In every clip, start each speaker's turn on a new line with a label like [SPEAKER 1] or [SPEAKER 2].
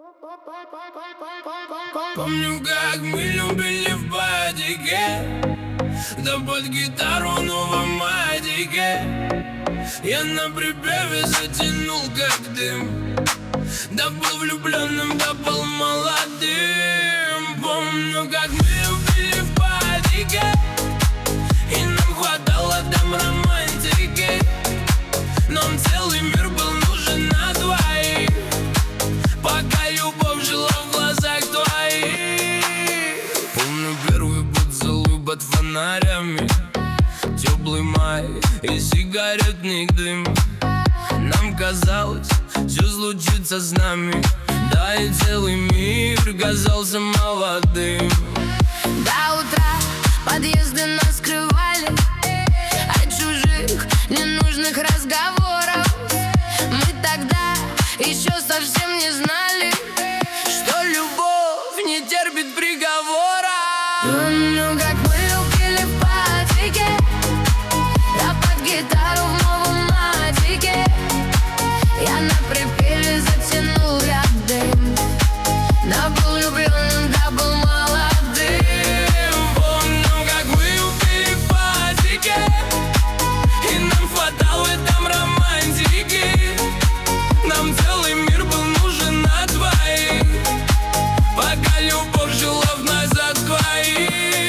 [SPEAKER 1] Помню, как мы любили в падике, да под гитару новом мадике. Я на припеве затянул как дым, да был влюбленным, да был молодым. Помню, как мы любили в падике, и нам хватало там романтики. Нам целый мир был нужен на двоих, пока любовь жила в глазах твоих. Помню первый поцелуй под фонарями, теплый май и сигаретный дым. Нам казалось, все случится с нами, да и целый мир казался молодым.
[SPEAKER 2] До утра подъезды нас скрывали от чужих ненужных разговоров. Мы тогда еще совсем не знали, что любовь не терпит приговора. Помню, как мы любили в падике, да под гитару в новом мадике. Я на припеве затянул как дым, да был влюбленным, да был молодым.
[SPEAKER 1] Помню, как мы любили в падике, и нам хватало там романтики. Нам целый мир был нужен на двоих, пока любовь жила в нас за двоих.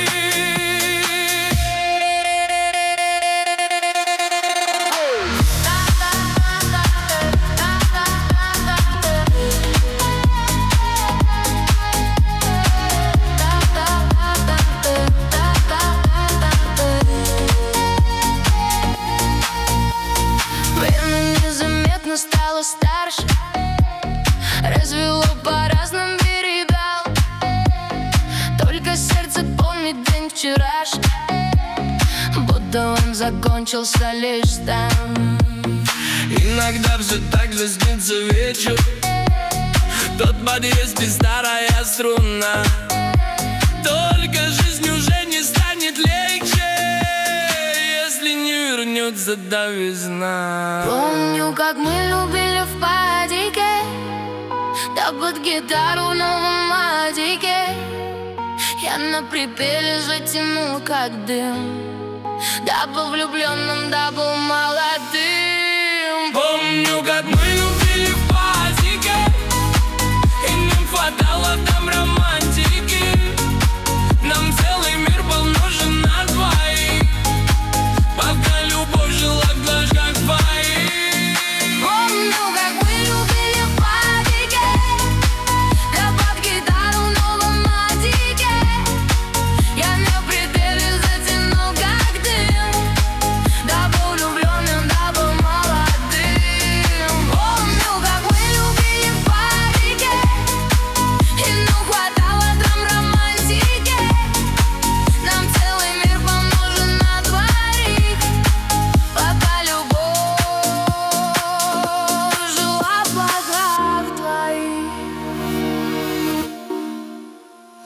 [SPEAKER 2] Время незаметно стало старше, развело по разным берегам. Только сердце помнит день вчерашний, будто он закончился лишь там.
[SPEAKER 1] Иногда все так же снится вечер, тот подъезд и старая струна. Только жизнь уже не станет легче, если не вернется до весна.
[SPEAKER 2] Помню, как мы любили в падике, да под гитару в новом мадике. Я на припеве затянул как дым, да был влюбленным, да был молодым.